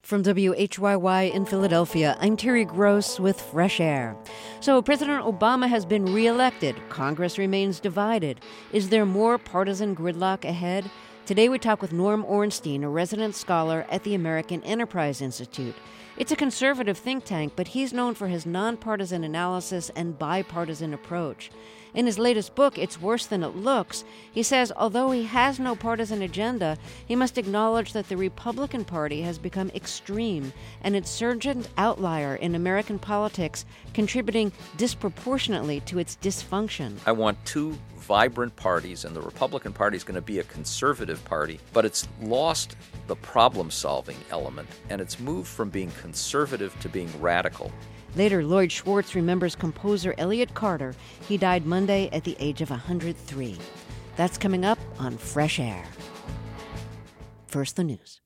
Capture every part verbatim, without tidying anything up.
From W H Y Y in Philadelphia, I'm Terry Gross with Fresh Air. So, President Obama has been reelected. Congress remains divided. Is there more partisan gridlock ahead? Today we talk with Norm Ornstein, a resident scholar at the American Enterprise Institute. It's a conservative think tank, but he's known for his nonpartisan analysis and bipartisan approach. In his latest book, It's Worse Than It Looks, he says although he has no partisan agenda, he must acknowledge that the Republican Party has become extreme, an insurgent outlier in American politics, contributing disproportionately to its dysfunction. I want two vibrant parties, and the Republican Party is going to be a conservative party, but it's lost the problem-solving element, and it's moved from being conservative to being radical. Later, Lloyd Schwartz remembers composer Elliott Carter. He died Monday at the age of one hundred three. That's coming up on Fresh Air. First, the news.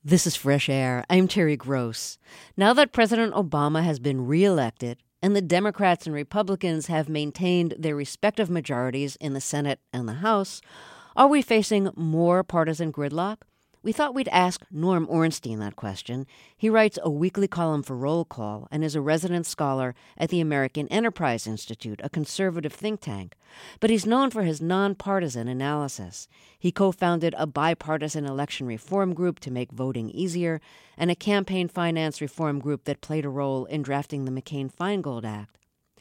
This is Fresh Air. I'm Terry Gross. Now that President Obama has been reelected and the Democrats and Republicans have maintained their respective majorities in the Senate and the House, are we facing more partisan gridlock? We thought we'd ask Norm Ornstein that question. He writes a weekly column for Roll Call and is a resident scholar at the American Enterprise Institute, a conservative think tank. But he's known for his nonpartisan analysis. He co-founded a bipartisan election reform group to make voting easier and a campaign finance reform group that played a role in drafting the McCain-Feingold Act.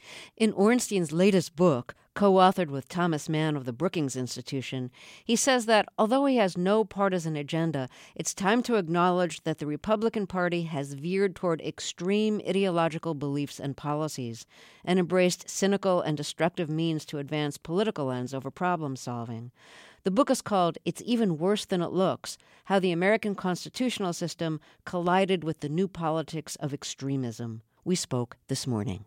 In Ornstein's latest book, co-authored with Thomas Mann of the Brookings Institution, he says that although he has no partisan agenda, it's time to acknowledge that the Republican Party has veered toward extreme ideological beliefs and policies and embraced cynical and destructive means to advance political ends over problem solving. The book is called It's Even Worse Than It Looks: How the American Constitutional System Collided with the New Politics of Extremism. We spoke this morning.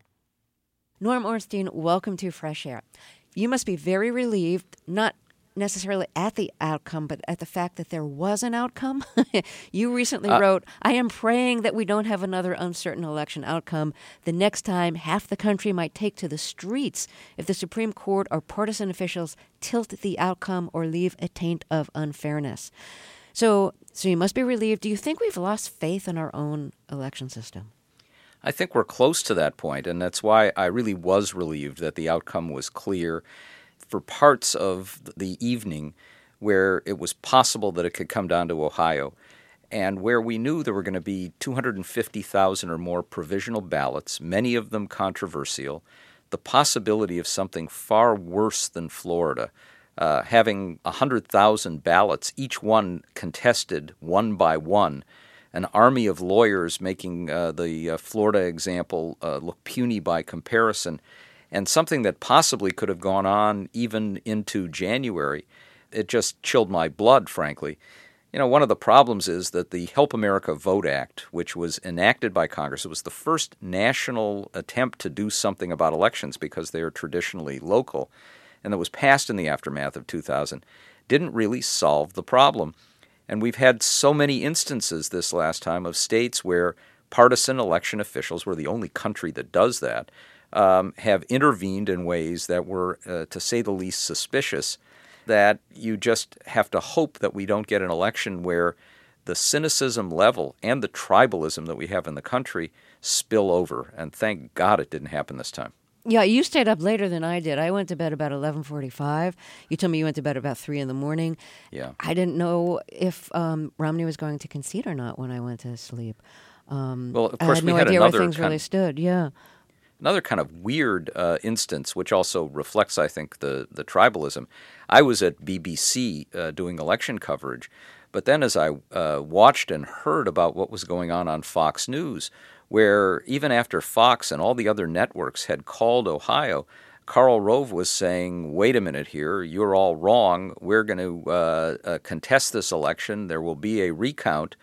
Norm Ornstein, welcome to Fresh Air. You must be very relieved, not necessarily at the outcome, but at the fact that there was an outcome. You recently uh, wrote, I am praying that we don't have another uncertain election outcome. The next time, half the country might take to the streets if the Supreme Court or partisan officials tilt the outcome or leave a taint of unfairness. So, so you must be relieved. Do you think we've lost faith in our own election system? I think we're close to that point, and that's why I really was relieved that the outcome was clear. For parts of the evening where it was possible that it could come down to Ohio, and where we knew there were going to be two hundred fifty thousand or more provisional ballots, many of them controversial, the possibility of something far worse than Florida, uh, having one hundred thousand ballots, each one contested one by one, an army of lawyers making uh, the uh, Florida example uh, look puny by comparison, and something that possibly could have gone on even into January. It just chilled my blood, frankly. You know, one of the problems is that the Help America Vote Act, which was enacted by Congress, it was the first national attempt to do something about elections because they are traditionally local, and that was passed in the aftermath of two thousand, didn't really solve the problem. And we've had so many instances this last time of states where partisan election officials, we're the only country that does that, um, have intervened in ways that were, uh, to say the least, suspicious, that you just have to hope that we don't get an election where the cynicism level and the tribalism that we have in the country spill over. And thank God it didn't happen this time. Yeah, you stayed up later than I did. I went to bed about eleven forty-five. You told me you went to bed about three in the morning. Yeah. I didn't know if um, Romney was going to concede or not when I went to sleep. Um, well, of course, I had we no had idea another where things kind really of, stood. Yeah. Another kind of weird uh, instance, which also reflects, I think, the, the tribalism. I was at B B C uh, doing election coverage, but then as I uh, watched and heard about what was going on on Fox News, where even after Fox and all the other networks had called Ohio, Karl Rove was saying, wait a minute here, you're all wrong. We're going to uh, uh, contest this election. There will be a recount.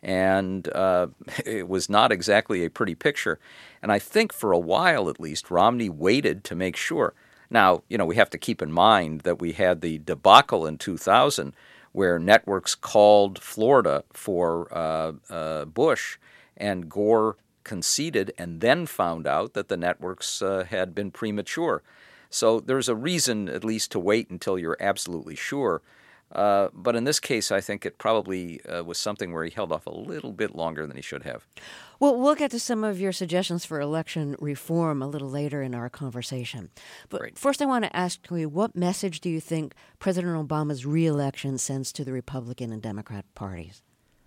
And uh, it was not exactly a pretty picture. And I think for a while, at least, Romney waited to make sure. Now, you know, we have to keep in mind that we had the debacle in two thousand where networks called Florida for uh, uh, Bush, and Gore conceded and then found out that the networks uh, had been premature. So there's a reason, at least, to wait until you're absolutely sure. Uh, but in this case, I think it probably uh, was something where he held off a little bit longer than he should have. Well, we'll get to some of your suggestions for election reform a little later in our conversation. But Great. First, I want to ask you, what message do you think President Obama's reelection sends to the Republican and Democrat parties?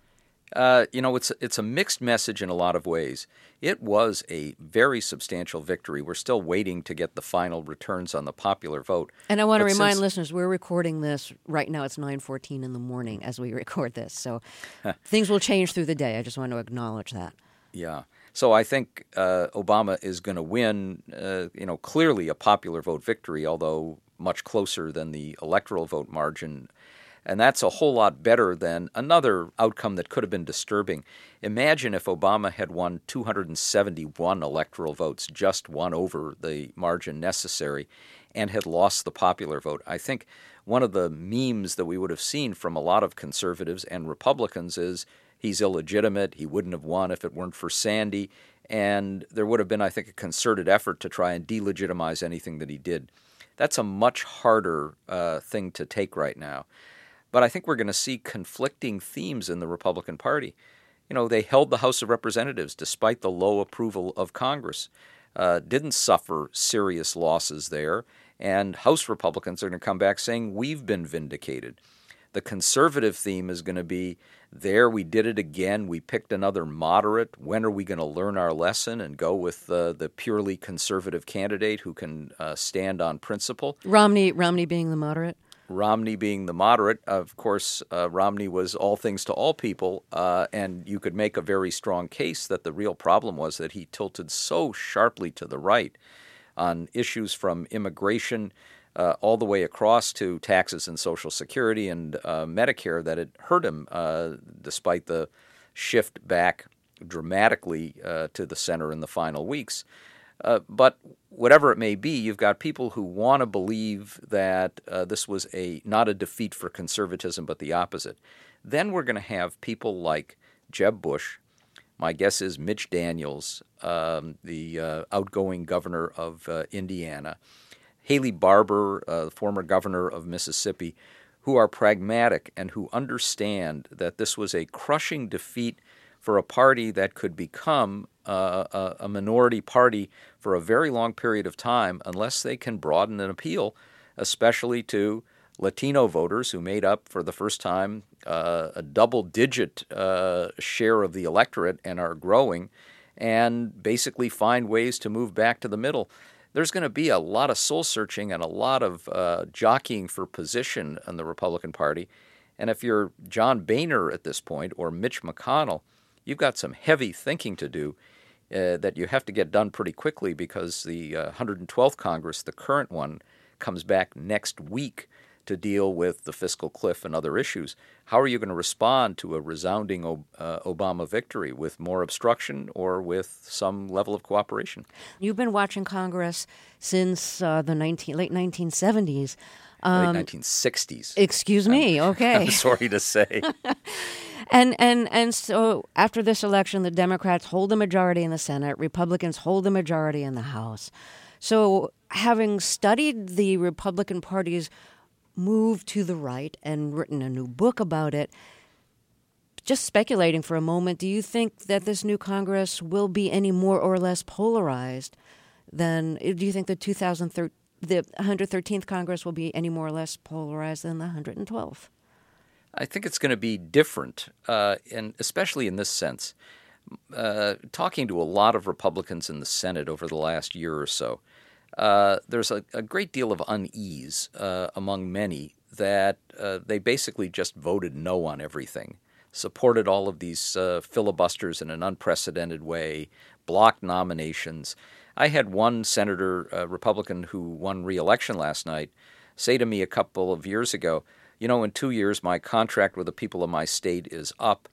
Uh, you know, it's it's a mixed message in a lot of ways. It was a very substantial victory. We're still waiting to get the final returns on the popular vote. And I want to but remind since, listeners, we're recording this right now. It's nine fourteen in the morning as we record this. So things will change through the day. I just want to acknowledge that. Yeah. So I think uh, Obama is going to win, uh, you know, clearly a popular vote victory, although much closer than the electoral vote margin. And that's a whole lot better than another outcome that could have been disturbing. Imagine if Obama had won two hundred seventy-one electoral votes, just one over the margin necessary, and had lost the popular vote. I think one of the memes that we would have seen from a lot of conservatives and Republicans is, he's illegitimate. He wouldn't have won if it weren't for Sandy. And there would have been, I think, a concerted effort to try and delegitimize anything that he did. That's a much harder uh, thing to take right now. But I think we're going to see conflicting themes in the Republican Party. You know, they held the House of Representatives despite the low approval of Congress, uh, didn't suffer serious losses there, and House Republicans are going to come back saying, we've been vindicated. The conservative theme is going to be, there, we did it again, we picked another moderate, when are we going to learn our lesson and go with uh, the purely conservative candidate who can uh, stand on principle? Romney, Romney being the moderate? Romney being the moderate. Of course, uh, Romney was all things to all people, uh, and you could make a very strong case that the real problem was that he tilted so sharply to the right on issues from immigration uh, all the way across to taxes and Social Security and uh, Medicare that it hurt him, uh, despite the shift back dramatically uh, to the center in the final weeks. Uh, but whatever it may be, you've got people who want to believe that uh, this was a not a defeat for conservatism, but the opposite. Then we're going to have people like Jeb Bush. My guess is Mitch Daniels, um, the uh, outgoing governor of uh, Indiana, Haley Barbour, uh, former governor of Mississippi, who are pragmatic and who understand that this was a crushing defeat for a party that could become uh, a, a minority party for a very long period of time unless they can broaden an appeal, especially to Latino voters who made up for the first time uh, a double-digit uh, share of the electorate and are growing, and basically find ways to move back to the middle. There's going to be a lot of soul-searching and a lot of uh, jockeying for position in the Republican Party. And if you're John Boehner at this point or Mitch McConnell, you've got some heavy thinking to do uh, that you have to get done pretty quickly because the uh, one hundred twelfth Congress, the current one, comes back next week to deal with the fiscal cliff and other issues. How are you going to respond to a resounding uh, Obama victory, with more obstruction or with some level of cooperation? You've been watching Congress since uh, the nineteen, late nineteen seventies. Um, late nineteen sixties. Excuse me, I'm, okay. I'm sorry to say. And and and so after this election, the Democrats hold the majority in the Senate, Republicans hold the majority in the House. So having studied the Republican Party's move to the right and written a new book about it, just speculating for a moment, do you think that this new Congress will be any more or less polarized than, do you think the two thousand thirteen, the one hundred thirteenth Congress will be any more or less polarized than the one hundred twelfth? I think it's going to be different, uh, and especially in this sense. Uh, talking to a lot of Republicans in the Senate over the last year or so, uh, there's a, a great deal of unease uh, among many that uh, they basically just voted no on everything, supported all of these uh, filibusters in an unprecedented way, blocked nominations. I had one senator, uh, Republican, who won re-election last night, say to me a couple of years ago, you know, in two years, my contract with the people of my state is up,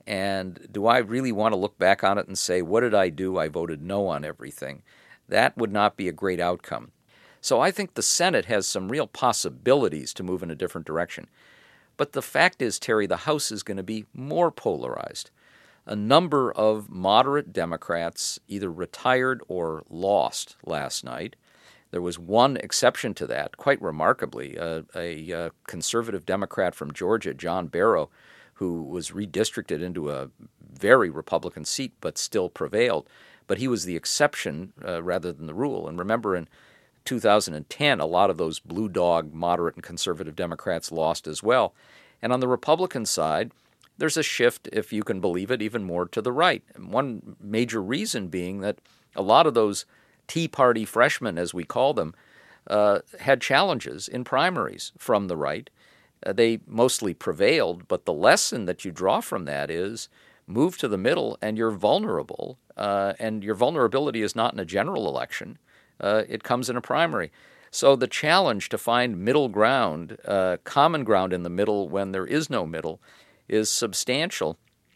and do I really want to look back on it and say, what did I do? I voted no on everything. That would not be a great outcome. So I think the Senate has some real possibilities to move in a different direction. But the fact is, Terry, the House is going to be more polarized. A number of moderate Democrats either retired or lost last night. There was one exception to that, quite remarkably, uh, a, a conservative Democrat from Georgia, John Barrow, who was redistricted into a very Republican seat but still prevailed. But he was the exception uh, rather than the rule. And remember, in two thousand ten, a lot of those blue dog moderate and conservative Democrats lost as well. And on the Republican side, there's a shift, if you can believe it, even more to the right. And one major reason being that a lot of those Tea Party freshmen, as we call them, uh, had challenges in primaries from the right. Uh, they mostly prevailed, but the lesson that you draw from that is move to the middle and you're vulnerable, uh, and your vulnerability is not in a general election. Uh, it comes in a primary. So the challenge to find middle ground, uh, common ground in the middle when there is no middle, is substantial.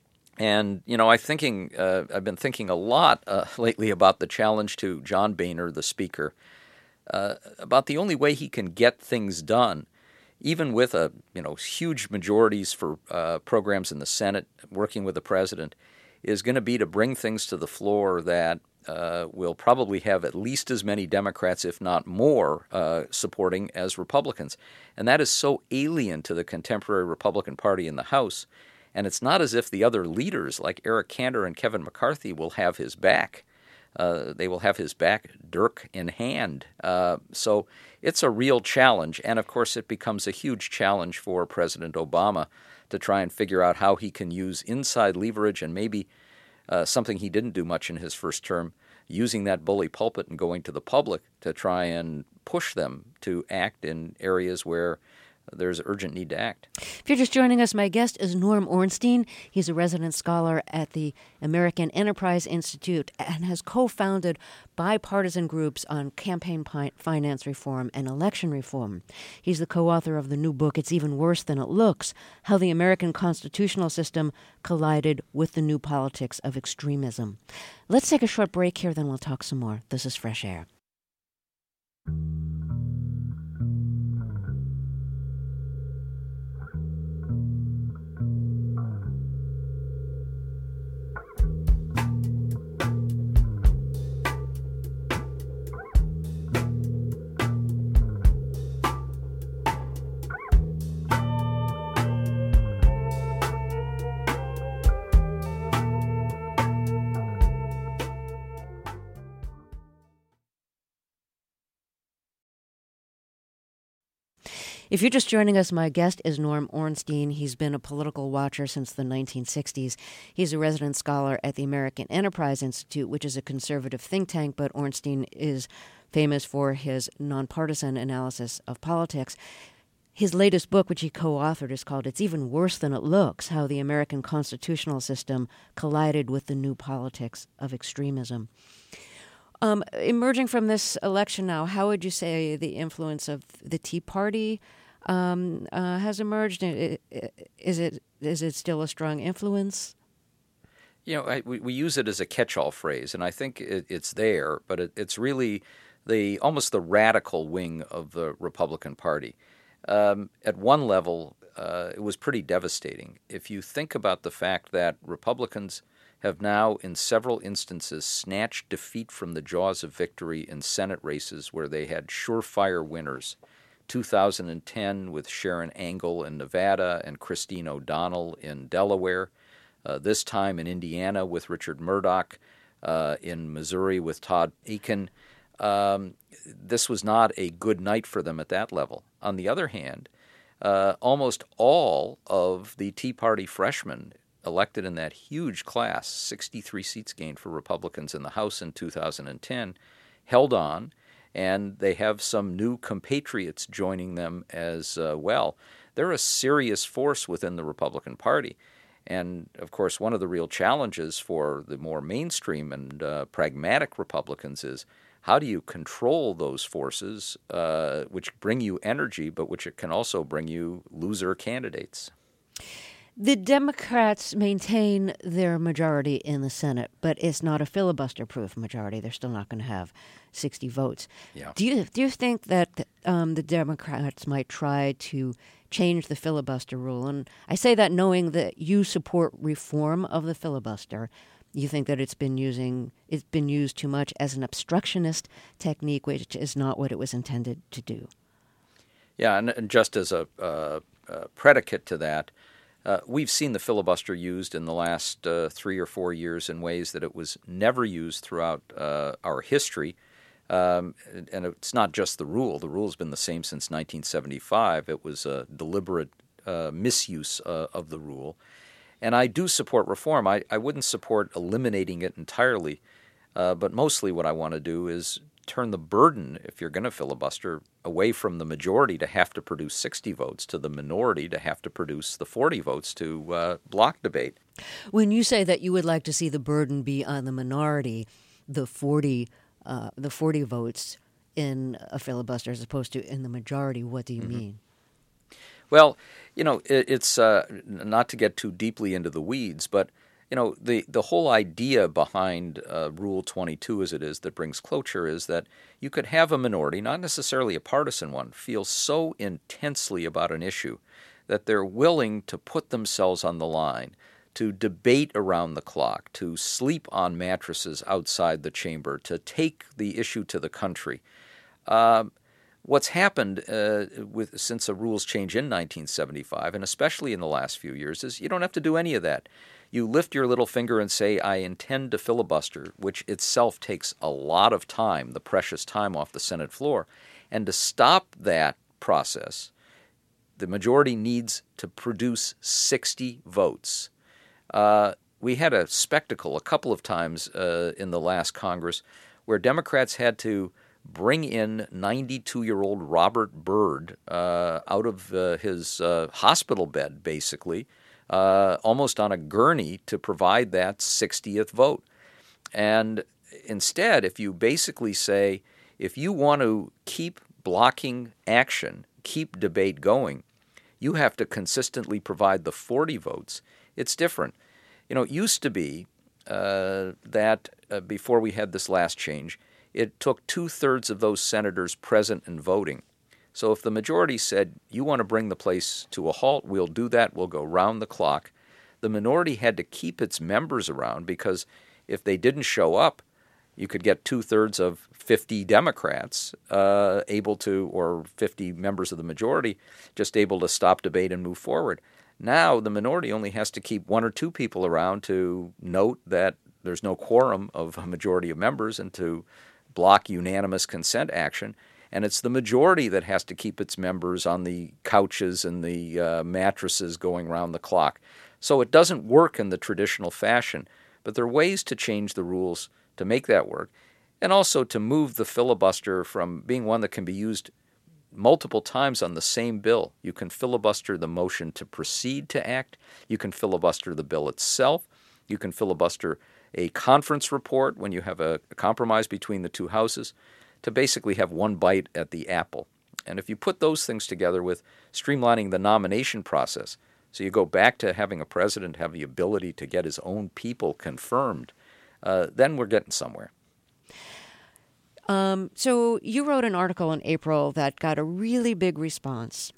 And, you know, I thinking, uh, I've been thinking a lot uh, lately about the challenge to John Boehner, the Speaker, uh, about the only way he can get things done even with a you know huge majorities for uh, programs in the Senate, working with the president, is going to be to bring things to the floor that uh, will probably have at least as many Democrats, if not more, uh, supporting as Republicans. And that is so alien to the contemporary Republican Party in the House. And it's not as if the other leaders, like Eric Cantor and Kevin McCarthy, will have his back. Uh, they will have his back dirk in hand. Uh, so it's a real challenge. And, of course, it becomes a huge challenge for President Obama to try and figure out how he can use inside leverage and maybe uh, something he didn't do much in his first term, using that bully pulpit and going to the public to try and push them to act in areas where there's urgent need to act. If you're just joining us, my guest is Norm Ornstein. He's a resident scholar at the American Enterprise Institute and has co-founded bipartisan groups on campaign pi- finance reform and election reform. He's the co-author of the new book, It's Even Worse Than It Looks, How the American Constitutional System Collided with the New Politics of Extremism. Let's take a short break here, then we'll talk some more. This is Fresh Air. If you're just joining us, my guest is Norm Ornstein. He's been a political watcher since the nineteen sixties. He's a resident scholar at the American Enterprise Institute, which is a conservative think tank, but Ornstein is famous for his nonpartisan analysis of politics. His latest book, which he co-authored, is called It's Even Worse Than It Looks, How the American Constitutional System Collided with the New Politics of Extremism. Um, emerging from this election now, how would you say the influence of the Tea Party um, uh, has emerged? Is it is it still a strong influence? You know, I, we, we use it as a catch-all phrase, and I think it, it's there, but it, it's really the almost the radical wing of the Republican Party. Um, at one level, uh, it was pretty devastating. If you think about the fact that Republicans have now, in several instances, snatched defeat from the jaws of victory in Senate races where they had surefire winners. two thousand ten with Sharon Angle in Nevada and Christine O'Donnell in Delaware. Uh, this time in Indiana with Richard Murdoch. Uh, in Missouri with Todd Akin. Um, this was not a good night for them at that level. On the other hand, uh, almost all of the Tea Party freshmen elected in that huge class, sixty-three seats gained for Republicans in the House in two thousand ten, held on, and they have some new compatriots joining them as uh, well. They're a serious force within the Republican Party. And, of course, one of the real challenges for the more mainstream and uh, pragmatic Republicans is how do you control those forces uh, which bring you energy, but which can also bring you loser candidates? The Democrats maintain their majority in the Senate, but it's not a filibuster-proof majority. They're still not going to have sixty votes. Yeah. Do you do you think that um, the Democrats might try to change the filibuster rule? And I say that knowing that you support reform of the filibuster. You think that it's been using it's been used too much as an obstructionist technique, which is not what it was intended to do. Yeah, and, and just as a, uh, a predicate to that, Uh, we've seen the filibuster used in the last uh, three or four years in ways that it was never used throughout uh, our history. Um, and it's not just the rule. The rule has been the same since nineteen seventy-five. It was a deliberate uh, misuse uh, of the rule. And I do support reform. I, I wouldn't support eliminating it entirely, uh, but mostly what I want to do is turn the burden, if you're going to filibuster, away from the majority to have to produce sixty votes to the minority to have to produce the forty votes to uh, block debate. When you say that you would like to see the burden be on the minority, the forty, uh, the forty votes in a filibuster as opposed to in the majority, what do you mm-hmm. mean? Well, you know, it, it's uh, not to get too deeply into the weeds, but You know, the, the whole idea behind uh, Rule twenty-two, as it is, that brings cloture, is that you could have a minority, not necessarily a partisan one, feel so intensely about an issue that they're willing to put themselves on the line, to debate around the clock, to sleep on mattresses outside the chamber, to take the issue to the country. Uh, what's happened uh, with since the rules change in nineteen seventy-five, and especially in the last few years, is you don't have to do any of that. You lift your little finger and say, I intend to filibuster, which itself takes a lot of time, the precious time off the Senate floor. And to stop that process, the majority needs to produce sixty votes. Uh, we had a spectacle a couple of times uh, in the last Congress where Democrats had to bring in ninety-two-year-old Robert Byrd uh, out of uh, his uh, hospital bed, basically, uh, almost on a gurney to provide that sixtieth vote. And instead, if you basically say, if you want to keep blocking action, keep debate going, you have to consistently provide the forty votes. It's different. You know, it used to be uh, that uh, before we had this last change, it took two-thirds of those senators present and voting. So if the majority said, you want to bring the place to a halt, we'll do that, we'll go round the clock, the minority had to keep its members around, because if they didn't show up, you could get two-thirds of fifty Democrats uh, able to, or fifty members of the majority, just able to stop debate and move forward. Now the minority only has to keep one or two people around to note that there's no quorum of a majority of members and to block unanimous consent action. And it's the majority that has to keep its members on the couches and the uh, mattresses going round the clock. So it doesn't work in the traditional fashion. But there are ways to change the rules to make that work, and also to move the filibuster from being one that can be used multiple times on the same bill. You can filibuster the motion to proceed to act. You can filibuster the bill itself. You can filibuster a conference report when you have a, a compromise between the two houses, to basically have one bite at the apple. And if you put those things together with streamlining the nomination process, so you go back to having a president have the ability to get his own people confirmed, uh, then we're getting somewhere. Um, so you wrote an article in April that got a really big response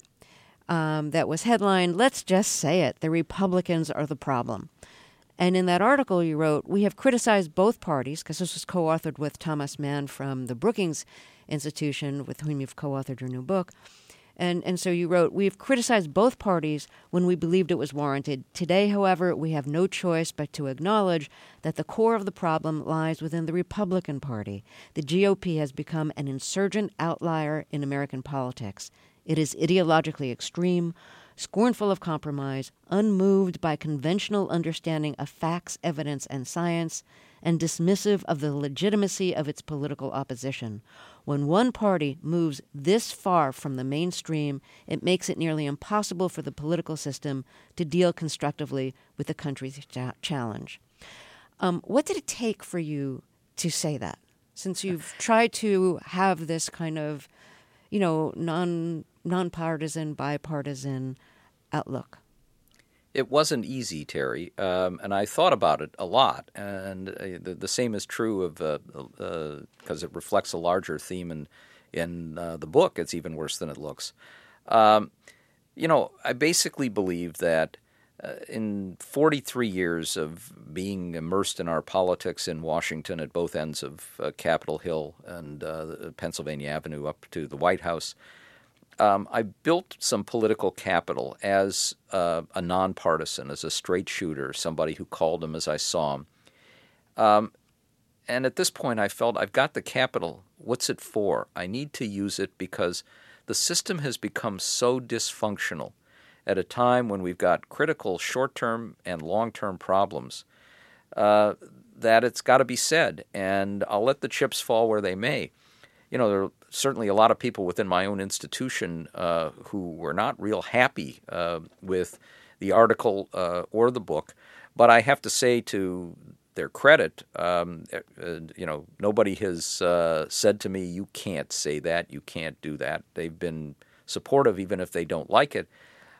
um, that was headlined, "Let's just say it, the Republicans are the problem." And in that article you wrote, we have criticized both parties, because this was co-authored with Thomas Mann from the Brookings Institution, with whom you've co-authored your new book. And and so you wrote, we have criticized both parties when we believed it was warranted. Today, however, we have no choice but to acknowledge that the core of the problem lies within the Republican Party. The G O P has become an insurgent outlier in American politics. It is ideologically extreme, scornful of compromise, unmoved by conventional understanding of facts, evidence, and science, and dismissive of the legitimacy of its political opposition. When one party moves this far from the mainstream, it makes it nearly impossible for the political system to deal constructively with the country's cha- challenge. Um, what did it take for you to say that? Since you've tried to have this kind of, you know, non nonpartisan, bipartisan outlook. It wasn't easy, Terry, um, and I thought about it a lot. And uh, the, the same is true of because uh, uh, it reflects a larger theme in in uh, the book. It's even worse than it looks. Um, you know, I basically believe that uh, in forty-three years of being immersed in our politics in Washington at both ends of uh, Capitol Hill and uh, Pennsylvania Avenue up to the White House, Um, I built some political capital as uh, a nonpartisan, as a straight shooter, somebody who called him as I saw him. Um, and at this point, I felt I've got the capital. What's it for? I need to use it because the system has become so dysfunctional at a time when we've got critical short-term and long-term problems uh, that it's got to be said. And I'll let the chips fall where they may. You know, there are certainly a lot of people within my own institution uh, who were not real happy uh, with the article uh, or the book. But I have to say, to their credit, um, uh, you know, nobody has uh, said to me, you can't say that, you can't do that. They've been supportive even if they don't like it.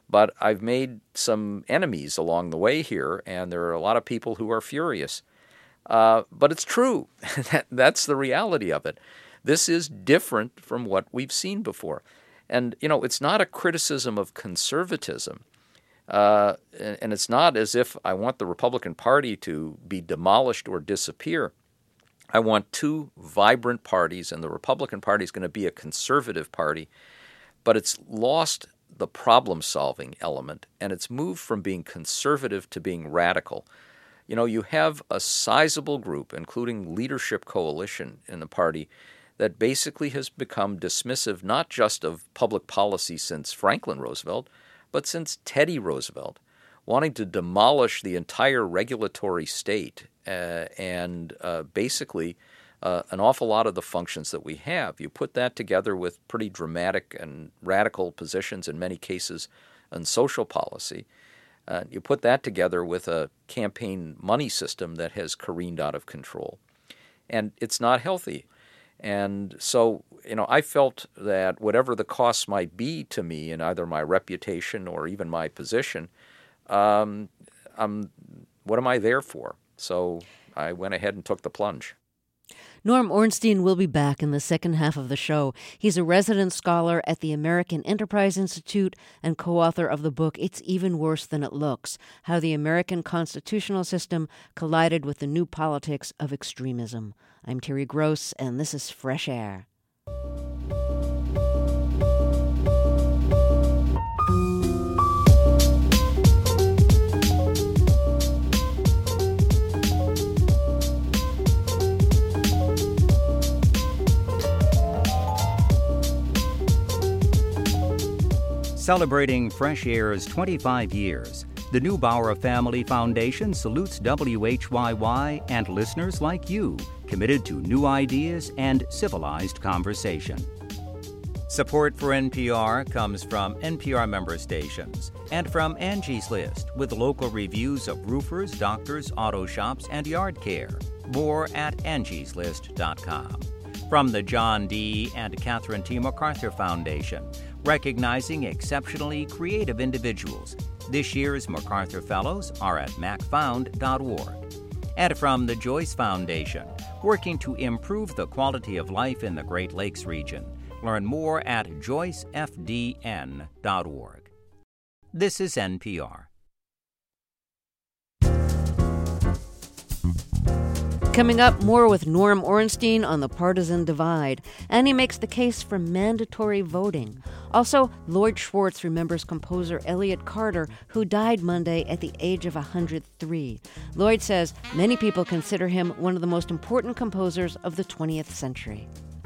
But I've made some enemies along the way here, and there are a lot of people who are furious. Uh, but it's true. that, that's the reality of it. This is different from what we've seen before. And, you know, it's not a criticism of conservatism. Uh, and, and it's not as if I want the Republican Party to be demolished or disappear. I want two vibrant parties, and the Republican Party is going to be a conservative party, but it's lost the problem-solving element, and it's moved from being conservative to being radical. You know, you have a sizable group, including leadership coalition in the party, that basically has become dismissive not just of public policy since Franklin Roosevelt, but since Teddy Roosevelt, wanting to demolish the entire regulatory state uh, and uh, basically uh, an awful lot of the functions that we have. You put that together with pretty dramatic and radical positions in many cases on social policy. Uh, you put that together with a campaign money system that has careened out of control. And it's not healthy. And so, you know, I felt that whatever the costs might be to me in either my reputation or even my position, um, I'm, what am I there for? So I went ahead and took the plunge. Norm Ornstein will be back in the second half of the show. He's a resident scholar at the American Enterprise Institute and co-author of the book It's Even Worse Than It Looks: How the American Constitutional System Collided with the New Politics of Extremism. I'm Terry Gross, and this is Fresh Air. Celebrating Fresh Air's twenty-five years, the Neubauer Family Foundation salutes W H Y Y and listeners like you, committed to new ideas and civilized conversation. Support for N P R comes from N P R member stations and from Angie's List, with local reviews of roofers, doctors, auto shops, and yard care. More at angies list dot com. From the John D. and Catherine T. MacArthur Foundation, recognizing exceptionally creative individuals. This year's MacArthur Fellows are at mac found dot org. And from the Joyce Foundation, working to improve the quality of life in the Great Lakes region. Learn more at joyce f d n dot org. This is N P R. Coming up, more with Norm Ornstein on the partisan divide, and he makes the case for mandatory voting. Also, Lloyd Schwartz remembers composer Elliott Carter, who died Monday at the age of one hundred three. Lloyd says many people consider him one of the most important composers of the twentieth century.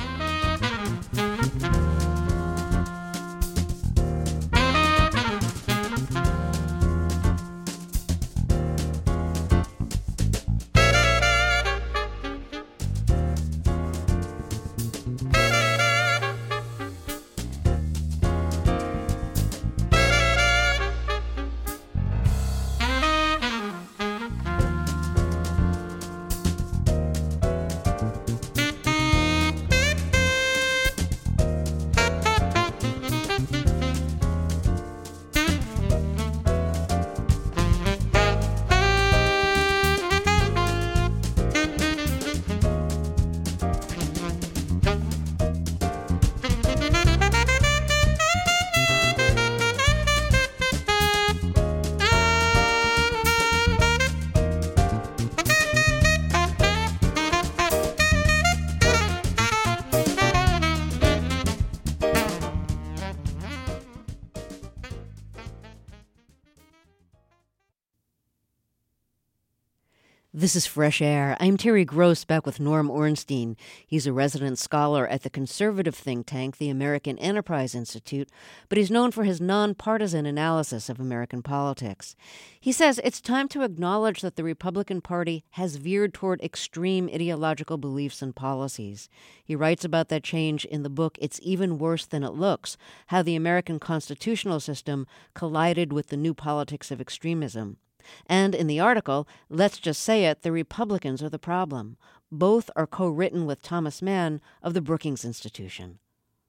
This is Fresh Air. I'm Terry Gross, back with Norm Ornstein. He's a resident scholar at the conservative think tank, the American Enterprise Institute, but he's known for his nonpartisan analysis of American politics. He says it's time to acknowledge that the Republican Party has veered toward extreme ideological beliefs and policies. He writes about that change in the book It's Even Worse Than It Looks: How the American Constitutional System Collided with the New Politics of Extremism. And in the article, Let's Just Say It, the Republicans are the problem. Both are co-written with Thomas Mann of the Brookings Institution.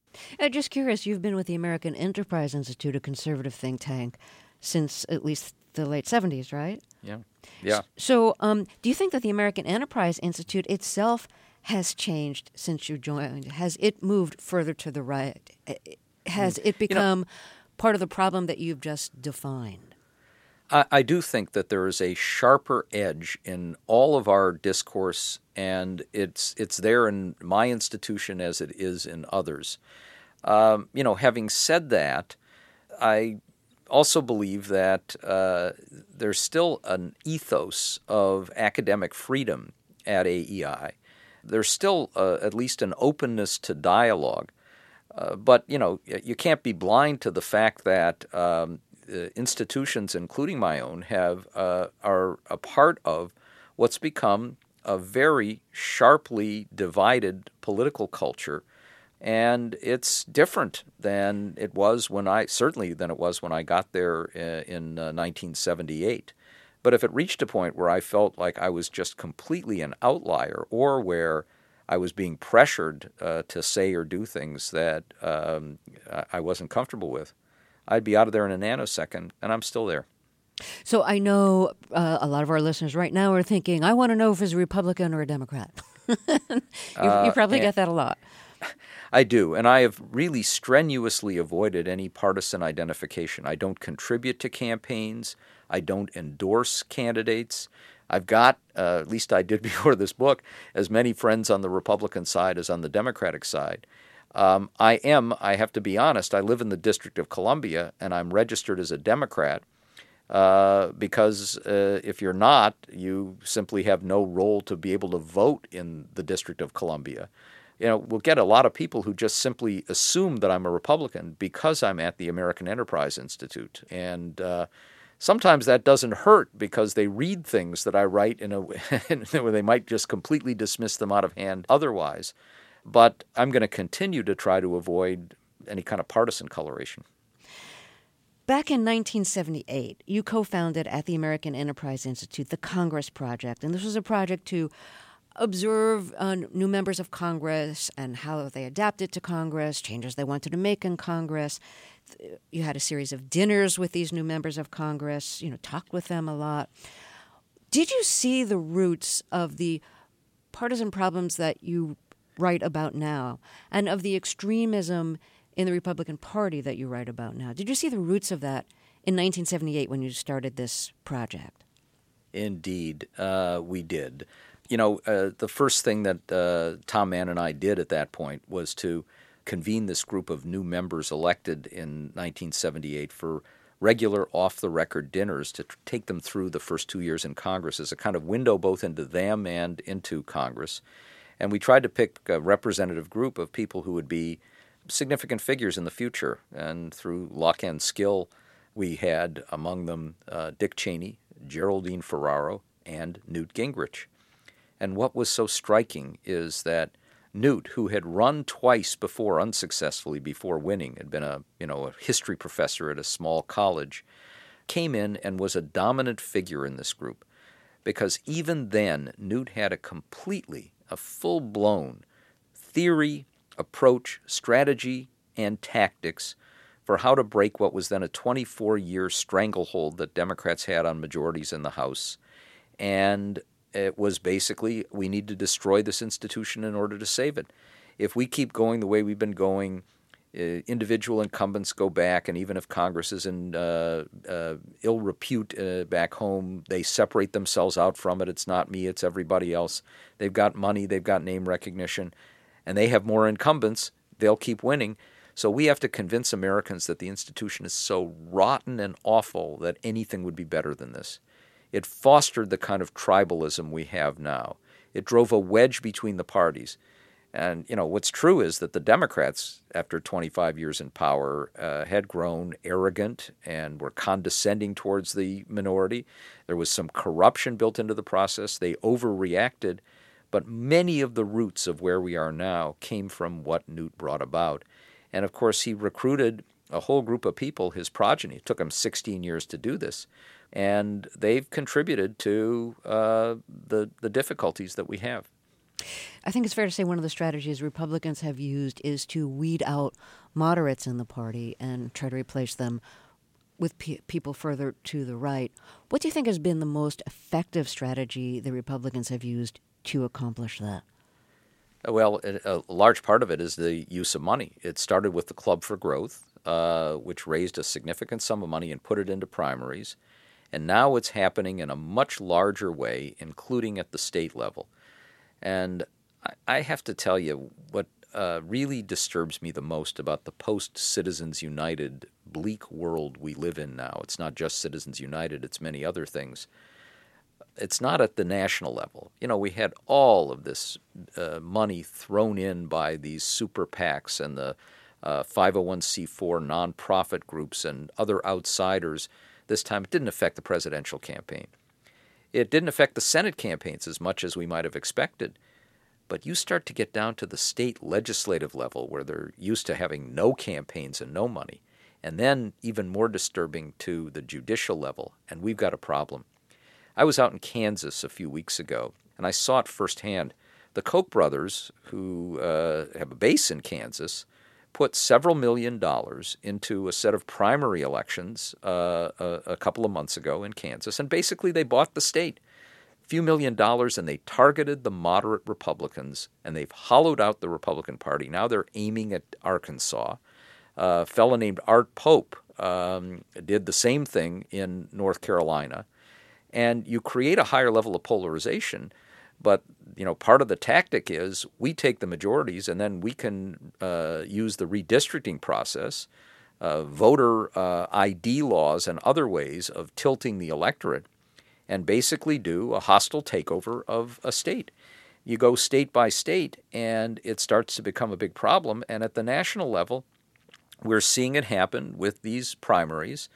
Uh, just curious, you've been with the American Enterprise Institute, a conservative think tank, since at least the late seventies, right? Yeah. Yeah. So um, do you think that the American Enterprise Institute itself has changed since you joined? Has it moved further to the right? Has it become you know, part of the problem that you've just defined? I, I do think that there is a sharper edge in all of our discourse, and it's it's there in my institution as it is in others. Um, you know, having said that, I also believe that uh, there's still an ethos of academic freedom at A E I. There's still uh, at least an openness to dialogue. Uh, but, you know, you can't be blind to the fact that um, institutions, including my own, have uh, are a part of what's become a very sharply divided political culture. And it's different than it was when I, certainly than it was when I got there in uh, nineteen seventy-eight. But if it reached a point where I felt like I was just completely an outlier, or where I was being pressured uh, to say or do things that um, I wasn't comfortable with, I'd be out of there in a nanosecond, and I'm still there. So I know uh, a lot of our listeners right now are thinking, I want to know if he's a Republican or a Democrat. you, uh, you probably get that a lot. I do, and I have really strenuously avoided any partisan identification. I don't contribute to campaigns. I don't endorse candidates. I've got, uh, at least I did before this book, as many friends on the Republican side as on the Democratic side. Um, I am, I have to be honest, I live in the District of Columbia, and I'm registered as a Democrat uh, because uh, if you're not, you simply have no role to be able to vote in the District of Columbia. You know, we'll get a lot of people who just simply assume that I'm a Republican because I'm at the American Enterprise Institute. And uh, sometimes that doesn't hurt because they read things that I write in a where they might just completely dismiss them out of hand otherwise. But I'm going to continue to try to avoid any kind of partisan coloration. Back in nineteen seventy-eight, you co-founded at the American Enterprise Institute the Congress Project, and this was a project to observe uh, new members of Congress and how they adapted to Congress, changes they wanted to make in Congress. You had a series of dinners with these new members of Congress, you know, talked with them a lot. Did you see the roots of the partisan problems that you write about now and of the extremism in the Republican Party that you write about now? Did you see the roots of that in nineteen seventy-eight when you started this project? Indeed, uh, we did. You know, uh, the first thing that uh, Tom Mann and I did at that point was to convene this group of new members elected in nineteen seventy-eight for regular off-the-record dinners to tr- take them through the first two years in Congress as a kind of window both into them and into Congress. And we tried to pick a representative group of people who would be significant figures in the future. And through luck and skill, we had among them uh, Dick Cheney, Geraldine Ferraro, and Newt Gingrich. And what was so striking is that Newt, who had run twice before unsuccessfully before winning, had been a you know a history professor at a small college, came in and was a dominant figure in this group. Because even then, Newt had a completely, a full-blown theory, approach, strategy, and tactics for how to break what was then a twenty-four-year stranglehold that Democrats had on majorities in the House. And it was basically, we need to destroy this institution in order to save it. If we keep going the way we've been going, uh, individual incumbents go back, and even if Congress is in uh, uh, ill repute uh, back home, they separate themselves out from it. It's not me, it's everybody else. They've got money, they've got name recognition, and they have more incumbents. They'll keep winning. So we have to convince Americans that the institution is so rotten and awful that anything would be better than this. It fostered the kind of tribalism we have now. It drove a wedge between the parties. And, you know, what's true is that the Democrats, after twenty-five years in power, uh, had grown arrogant and were condescending towards the minority. There was some corruption built into the process. They overreacted. But many of the roots of where we are now came from what Newt brought about. And, of course, he recruited a whole group of people, his progeny. It took him sixteen years to do this. And they've contributed to uh, the the difficulties that we have. I think it's fair to say one of the strategies Republicans have used is to weed out moderates in the party and try to replace them with pe- people further to the right. What do you think has been the most effective strategy the Republicans have used to accomplish that? Well, a large part of it is the use of money. It started with the Club for Growth, uh, which raised a significant sum of money and put it into primaries. And now it's happening in a much larger way, including at the state level. And I, I have to tell you, what uh, really disturbs me the most about the post-Citizens United bleak world we live in now, it's not just Citizens United, it's many other things. It's not at the national level. You know, we had all of this uh, money thrown in by these super PACs and the uh, five oh one c four nonprofit groups and other outsiders. This time it didn't affect the presidential campaign. It didn't affect the Senate campaigns as much as we might have expected. But you start to get down to the state legislative level where they're used to having no campaigns and no money. And then even more disturbing to the judicial level, and we've got a problem. I was out in Kansas a few weeks ago, and I saw it firsthand. The Koch brothers, who uh, have a base in Kansas, put several million dollars into a set of primary elections uh, a, a couple of months ago in Kansas, and basically they bought the state. A few million dollars, and they targeted the moderate Republicans, and they've hollowed out the Republican Party. Now they're aiming at Arkansas. Uh, a fellow named Art Pope um, did the same thing in North Carolina. And you create a higher level of polarization, but you know part of the tactic is we take the majorities and then we can uh, use the redistricting process, uh, voter uh, I D laws, and other ways of tilting the electorate, and basically do a hostile takeover of a state. You go state by state, and it starts to become a big problem. And at the national level, we're seeing it happen with these primaries.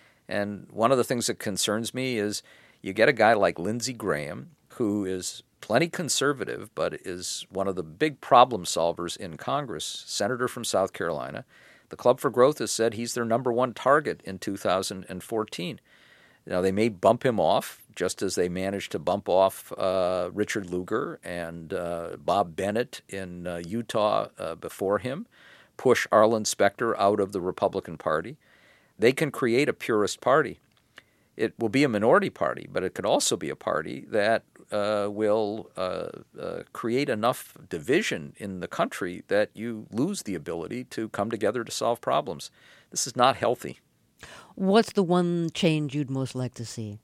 And one of the things that concerns me is you get a guy like Lindsey Graham, who is plenty conservative, but is one of the big problem solvers in Congress, senator from South Carolina. The Club for Growth has said he's their number one target in two thousand fourteen. Now, they may bump him off, just as they managed to bump off uh, Richard Lugar and uh, Bob Bennett in uh, Utah uh, before him, push Arlen Specter out of the Republican Party. They can create a purist party. It will be a minority party, but it could also be a party that uh, will uh, uh, create enough division in the country that you lose the ability to come together to solve problems. This is not healthy. What's the one change you'd most like to see?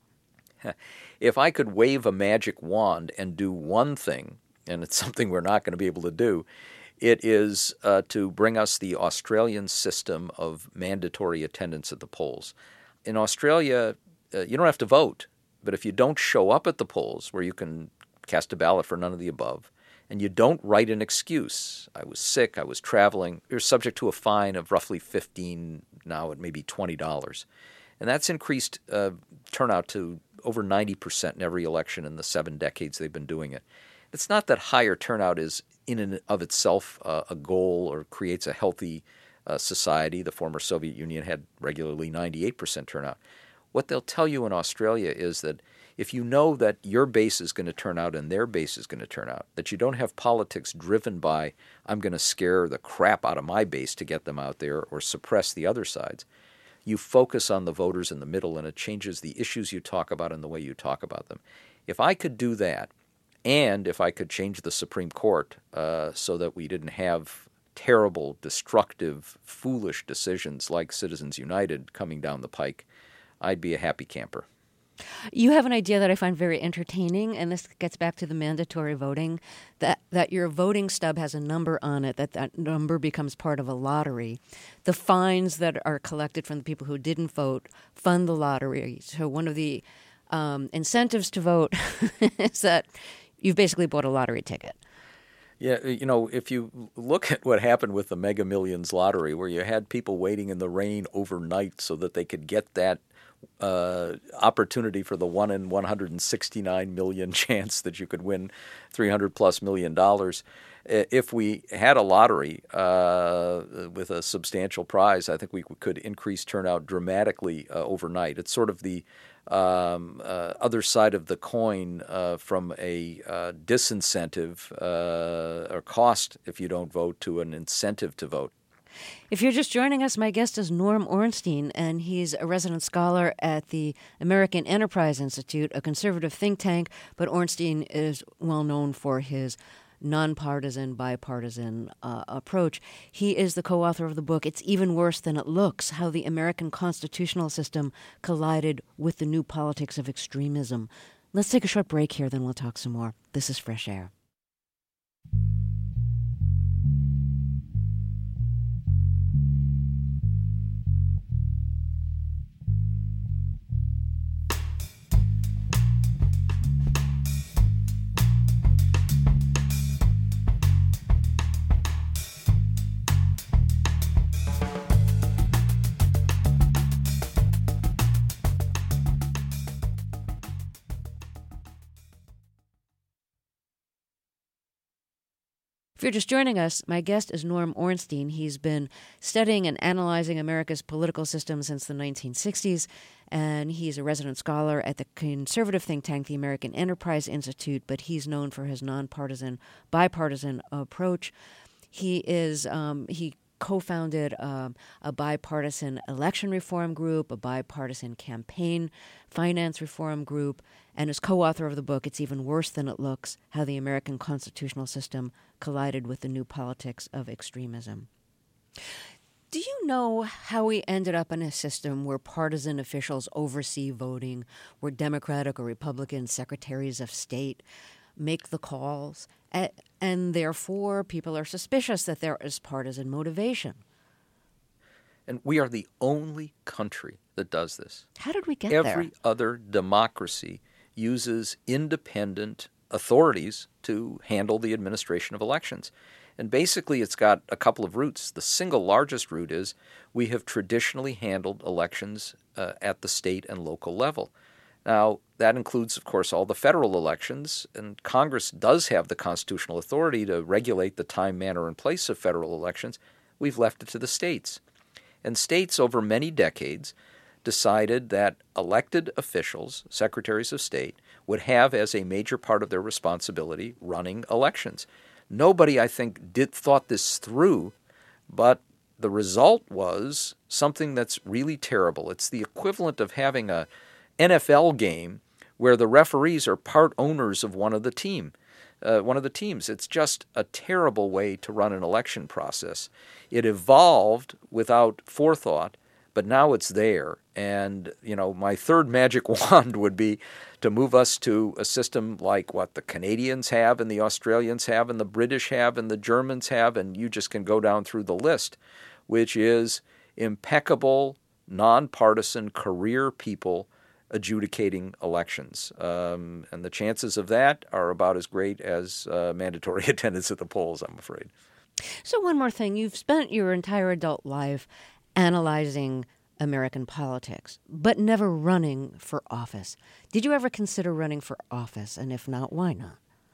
If I could wave a magic wand and do one thing, and it's something we're not going to be able to do, it is uh, to bring us the Australian system of mandatory attendance at the polls. In Australia, uh, you don't have to vote, but if you don't show up at the polls where you can cast a ballot for none of the above, and you don't write an excuse, I was sick, I was traveling, you're subject to a fine of roughly fifteen, now it may be twenty dollars. And that's increased uh, turnout to over ninety percent in every election in the seven decades they've been doing it. It's not that higher turnout is in and of itself uh, a goal or creates a healthy uh, society. The former Soviet Union had regularly ninety-eight percent turnout. What they'll tell you in Australia is that if you know that your base is going to turn out and their base is going to turn out, that you don't have politics driven by, I'm going to scare the crap out of my base to get them out there or suppress the other sides, you focus on the voters in the middle, and it changes the issues you talk about and the way you talk about them. If I could do that, and if I could change the Supreme Court uh, so that we didn't have terrible, destructive, foolish decisions like Citizens United coming down the pike, I'd be a happy camper. You have an idea that I find very entertaining, and this gets back to the mandatory voting, that, that your voting stub has a number on it, that that number becomes part of a lottery. The fines that are collected from the people who didn't vote fund the lottery. So one of the um, incentives to vote is that you've basically bought a lottery ticket. Yeah, you know, if you look at what happened with the Mega Millions lottery, where you had people waiting in the rain overnight so that they could get that uh, opportunity for the one in one hundred sixty-nine million chance that you could win three hundred plus million dollars. If we had a lottery uh, with a substantial prize, I think we could increase turnout dramatically uh, overnight. It's sort of the um, uh, other side of the coin uh, from a uh, disincentive uh, or cost if you don't vote to an incentive to vote. If you're just joining us, my guest is Norm Ornstein, and he's a resident scholar at the American Enterprise Institute, a conservative think tank, but Ornstein is well known for his nonpartisan, bipartisan uh, approach. He is the co-author of the book, It's Even Worse Than It Looks, How the American Constitutional System Collided with the New Politics of Extremism. Let's take a short break here, then we'll talk some more. This is Fresh Air. If you're just joining us, my guest is Norm Ornstein. He's been studying and analyzing America's political system since the nineteen sixties, and he's a resident scholar at the conservative think tank, the American Enterprise Institute, but he's known for his nonpartisan, bipartisan approach. He is um, he co-founded um, a bipartisan election reform group, a bipartisan campaign finance reform group, and is co-author of the book, It's Even Worse Than It Looks, How the American Constitutional System Collided with the New Politics of Extremism. Do you know how we ended up in a system where partisan officials oversee voting, where Democratic or Republican secretaries of state make the calls, and, and therefore people are suspicious that there is partisan motivation? And we are the only country that does this. How did we get Every there? Every other democracy uses independent authorities to handle the administration of elections. And basically it's got a couple of roots. The single largest root is we have traditionally handled elections uh, at the state and local level. Now, that includes, of course, all the federal elections, and Congress does have the constitutional authority to regulate the time, manner, and place of federal elections. We've left it to the states. And states, over many decades, decided that elected officials, secretaries of state, would have as a major part of their responsibility running elections. Nobody, I think, did thought this through, but the result was something that's really terrible. It's the equivalent of having a N F L game where the referees are part owners of one of the team, uh, one of the teams. It's just a terrible way to run an election process. It evolved without forethought, but now it's there. And, you know, my third magic wand would be to move us to a system like what the Canadians have and the Australians have and the British have and the Germans have, and you just can go down through the list, which is impeccable, nonpartisan, career people adjudicating elections. Um, and the chances of that are about as great as uh, mandatory attendance at the polls, I'm afraid. So one more thing. You've spent your entire adult life analyzing American politics, but never running for office. Did you ever consider running for office? And if not, why not?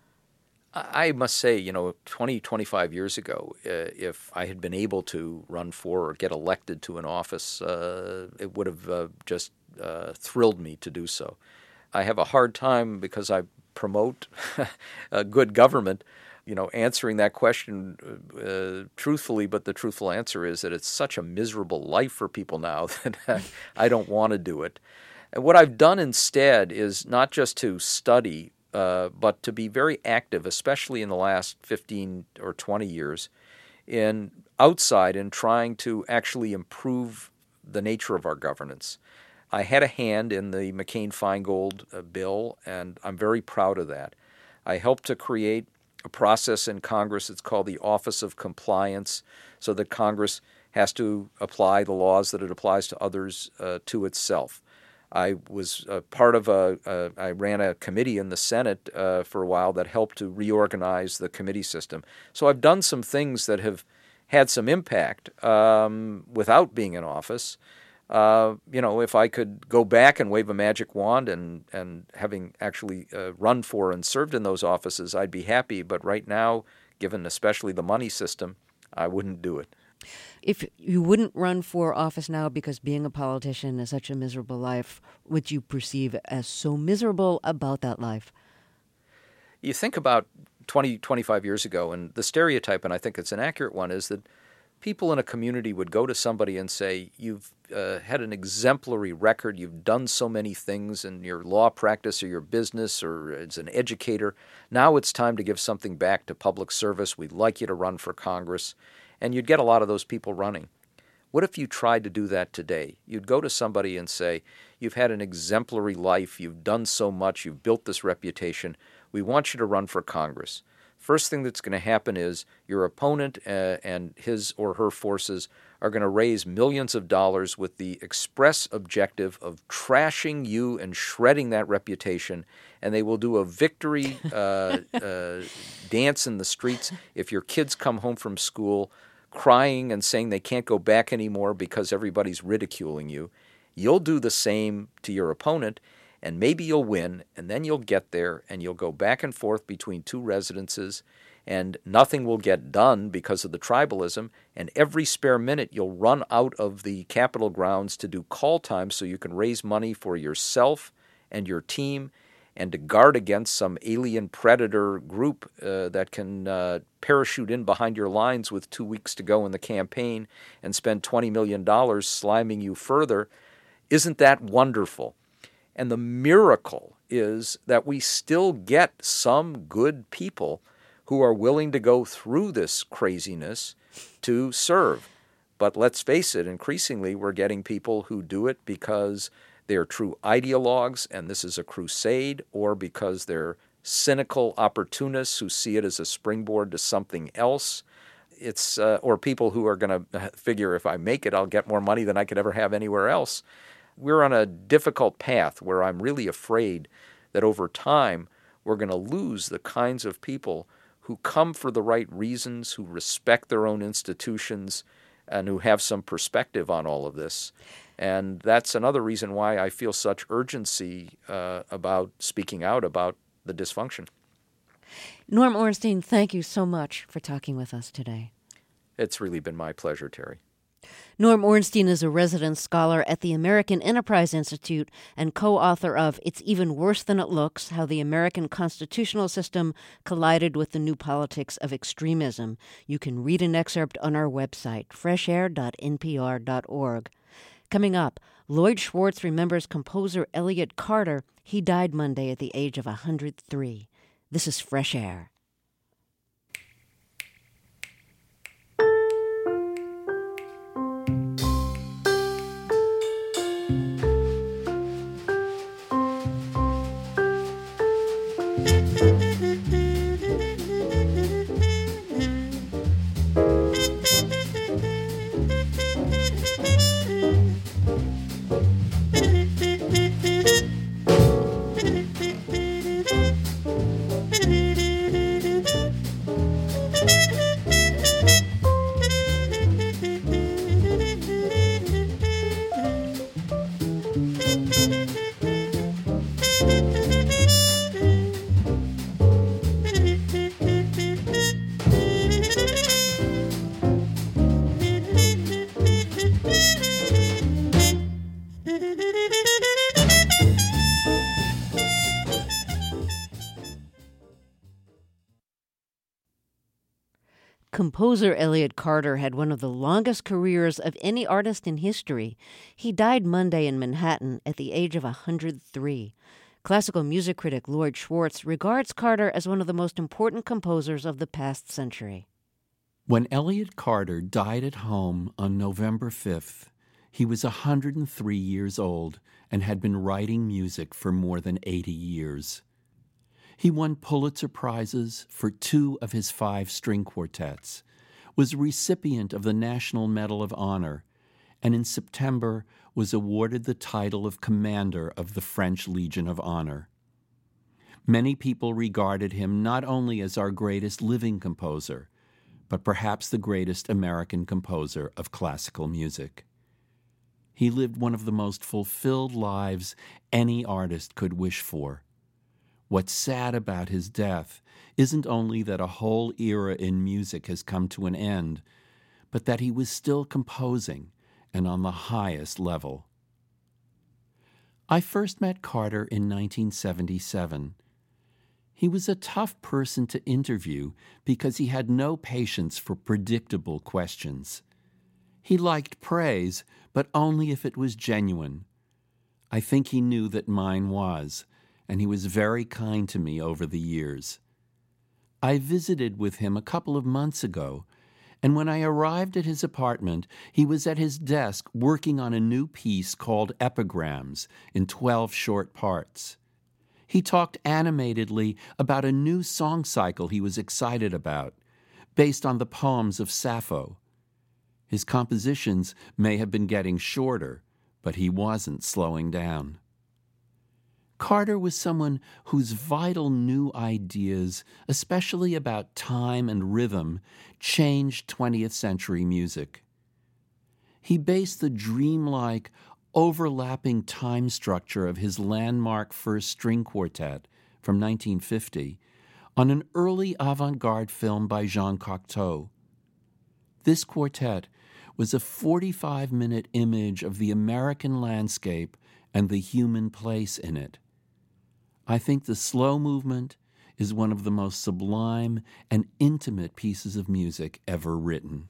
I must say, you know, twenty, twenty-five years ago, uh, if I had been able to run for or get elected to an office, uh, it would have uh, just uh, thrilled me to do so. I have a hard time because I promote a good government, you know, answering that question uh, truthfully, but the truthful answer is that it's such a miserable life for people now that I don't want to do it. And what I've done instead is not just to study, uh, but to be very active, especially in the last fifteen or twenty years, in outside in trying to actually improve the nature of our governance. I had a hand in the McCain-Feingold uh, bill, and I'm very proud of that. I helped to create a process in Congress. It's called the Office of Compliance, so that Congress has to apply the laws that it applies to others uh, to itself. I was uh, part of a, uh, I ran a committee in the Senate uh, for a while that helped to reorganize the committee system. So I've done some things that have had some impact um, without being in office. Uh, you know, if I could go back and wave a magic wand and, and having actually uh, run for and served in those offices, I'd be happy. But right now, given especially the money system, I wouldn't do it. If you wouldn't run for office now because being a politician is such a miserable life, what you perceive as so miserable about that life? You think about twenty, twenty-five years ago, and the stereotype, and I think it's an accurate one, is that people in a community would go to somebody and say, you've uh, had an exemplary record, you've done so many things in your law practice or your business or as an educator. Now it's time to give something back to public service. We'd like you to run for Congress. And you'd get a lot of those people running. What if you tried to do that today? You'd go to somebody and say, you've had an exemplary life, you've done so much, you've built this reputation, we want you to run for Congress. First thing that's going to happen is your opponent uh, and his or her forces are going to raise millions of dollars with the express objective of trashing you and shredding that reputation, and they will do a victory uh, uh, dance in the streets if your kids come home from school crying and saying they can't go back anymore because everybody's ridiculing you. You'll do the same to your opponent, and maybe you'll win, and then you'll get there, and you'll go back and forth between two residences, and nothing will get done because of the tribalism, and every spare minute you'll run out of the Capitol grounds to do call time so you can raise money for yourself and your team and to guard against some alien predator group uh, that can uh, parachute in behind your lines with two weeks to go in the campaign and spend twenty million dollars sliming you further. Isn't that wonderful? And the miracle is that we still get some good people who are willing to go through this craziness to serve. But let's face it, increasingly we're getting people who do it because they're true ideologues and this is a crusade, or because they're cynical opportunists who see it as a springboard to something else. It's uh, or people who are going to figure, if I make it, I'll get more money than I could ever have anywhere else. We're on a difficult path where I'm really afraid that over time we're going to lose the kinds of people who come for the right reasons, who respect their own institutions, and who have some perspective on all of this. And that's another reason why I feel such urgency uh, about speaking out about the dysfunction. Norm Ornstein, thank you so much for talking with us today. It's really been my pleasure, Terry. Norm Ornstein is a resident scholar at the American Enterprise Institute and co-author of It's Even Worse Than It Looks, How the American Constitutional System Collided with the New Politics of Extremism. You can read an excerpt on our website, fresh air dot n p r dot org. Coming up, Lloyd Schwartz remembers composer Elliott Carter. He died Monday at the age of one hundred three. This is Fresh Air. Composer Elliott Carter had one of the longest careers of any artist in history. He died Monday in Manhattan at the age of one hundred three. Classical music critic Lloyd Schwartz regards Carter as one of the most important composers of the past century. When Elliott Carter died at home on November fifth, he was one hundred three years old and had been writing music for more than eighty years. He won Pulitzer Prizes for two of his five string quartets, was a recipient of the National Medal of Honor, and in September was awarded the title of Commander of the French Legion of Honor. Many people regarded him not only as our greatest living composer, but perhaps the greatest American composer of classical music. He lived one of the most fulfilled lives any artist could wish for. What's sad about his death isn't only that a whole era in music has come to an end, but that he was still composing and on the highest level. I first met Carter in nineteen seventy-seven. He was a tough person to interview because he had no patience for predictable questions. He liked praise, but only if it was genuine. I think he knew that mine was, and he was very kind to me over the years. I visited with him a couple of months ago, and when I arrived at his apartment, he was at his desk working on a new piece called Epigrams in twelve short parts. He talked animatedly about a new song cycle he was excited about, based on the poems of Sappho. His compositions may have been getting shorter, but he wasn't slowing down. Carter was someone whose vital new ideas, especially about time and rhythm, changed twentieth century music. He based the dreamlike, overlapping time structure of his landmark first string quartet from nineteen fifty on an early avant-garde film by Jean Cocteau. This quartet was a forty-five minute image of the American landscape and the human place in it. I think the slow movement is one of the most sublime and intimate pieces of music ever written.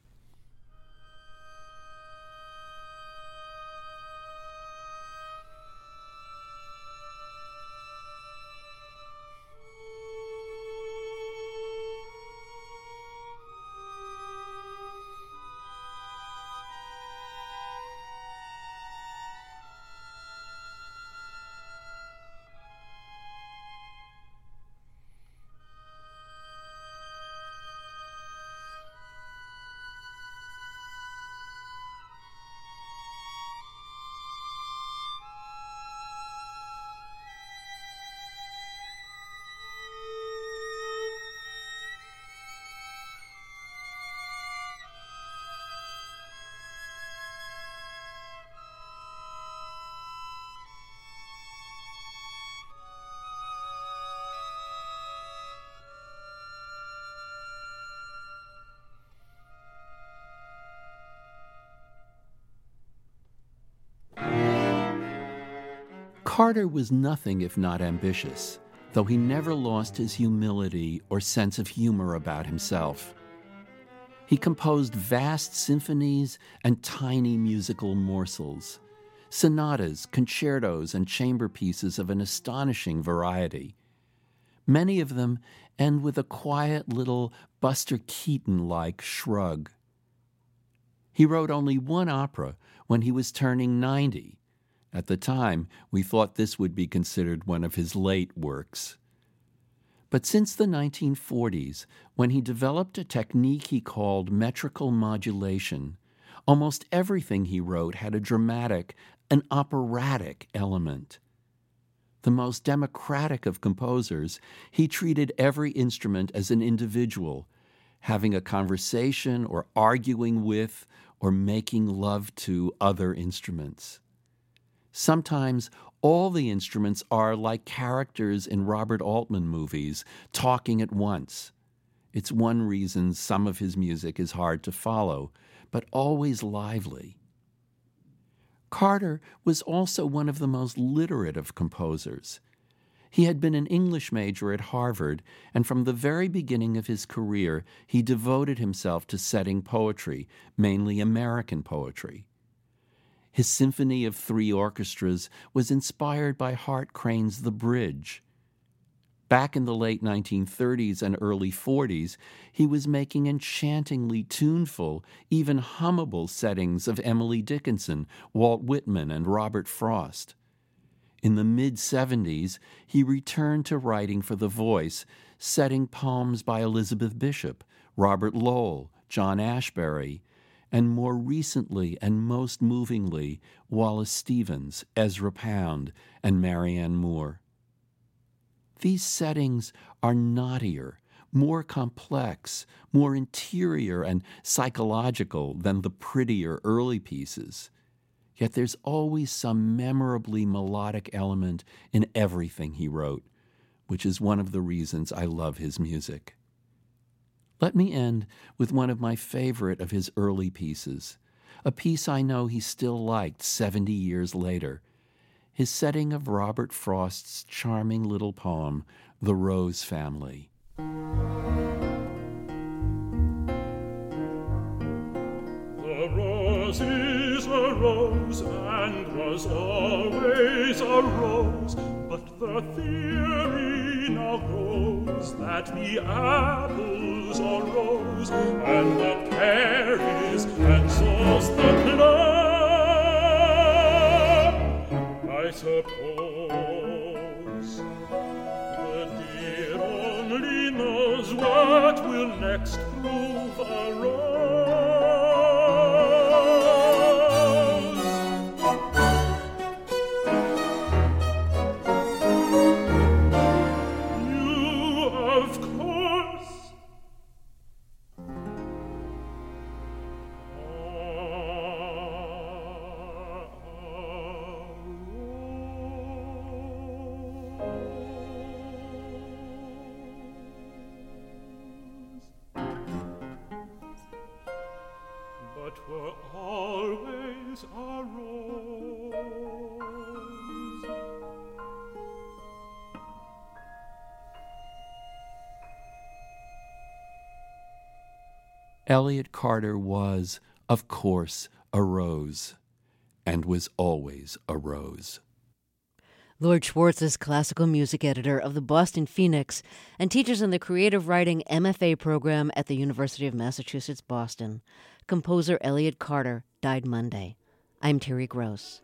Carter was nothing if not ambitious, though he never lost his humility or sense of humor about himself. He composed vast symphonies and tiny musical morsels, sonatas, concertos, and chamber pieces of an astonishing variety. Many of them end with a quiet little Buster Keaton-like shrug. He wrote only one opera when he was turning ninety. At the time, we thought this would be considered one of his late works. But since the nineteen forties, when he developed a technique he called metrical modulation, almost everything he wrote had a dramatic, an operatic element. The most democratic of composers, he treated every instrument as an individual, having a conversation or arguing with or making love to other instruments. Sometimes all the instruments are like characters in Robert Altman movies, talking at once. It's one reason some of his music is hard to follow, but always lively. Carter was also one of the most literate of composers. He had been an English major at Harvard, and from the very beginning of his career, he devoted himself to setting poetry, mainly American poetry. His symphony of three orchestras was inspired by Hart Crane's The Bridge. Back in the late nineteen thirties and early forties, he was making enchantingly tuneful, even hummable settings of Emily Dickinson, Walt Whitman, and Robert Frost. In the mid-seventies, he returned to writing for the voice, setting poems by Elizabeth Bishop, Robert Lowell, John Ashbery, and more recently and most movingly, Wallace Stevens, Ezra Pound, and Marianne Moore. These settings are knottier, more complex, more interior and psychological than the prettier early pieces. Yet there's always some memorably melodic element in everything he wrote, which is one of the reasons I love his music. Let me end with one of my favorite of his early pieces, a piece I know he still liked seventy years later, his setting of Robert Frost's charming little poem, The Rose Family. The rose is a rose and was always a rose, but the theory now goes that the apples are rose and that carries and sows the plum. I suppose the dear only knows what will next prove a rose. But were always a rose. Elliott Carter was, of course, a rose, and was always a rose. Lord Schwartz is classical music editor of the Boston Phoenix and teaches in the Creative Writing M F A program at the University of Massachusetts, Boston. Composer Elliott Carter died Monday. I'm Terry Gross.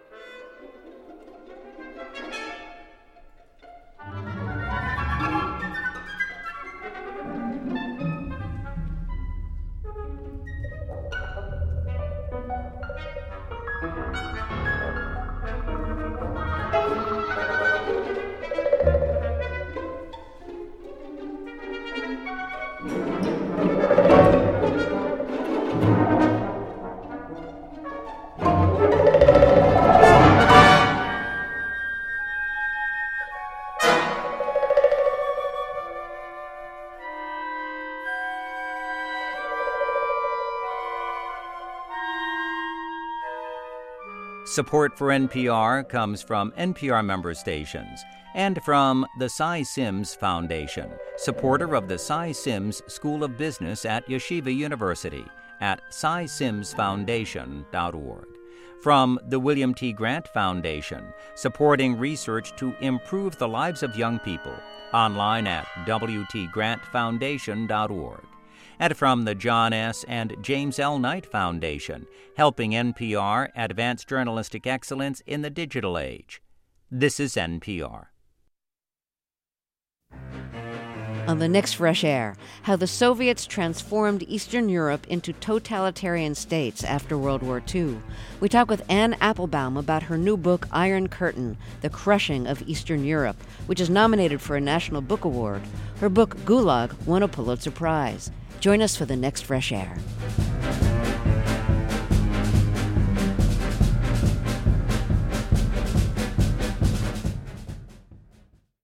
Support for N P R comes from N P R member stations and from the Cy Sims Foundation, supporter of the Cy Sims School of Business at Yeshiva University at cy sims foundation dot org. From the William T. Grant Foundation, supporting research to improve the lives of young people, online at w t grant foundation dot org. And from the John S. and James L. Knight Foundation, helping N P R advance journalistic excellence in the digital age. This is N P R. On the next Fresh Air, how the Soviets transformed Eastern Europe into totalitarian states after World War Two. We talk with Anne Applebaum about her new book, Iron Curtain, The Crushing of Eastern Europe, which is nominated for a National Book Award. Her book, Gulag, won a Pulitzer Prize. Join us for the next Fresh Air.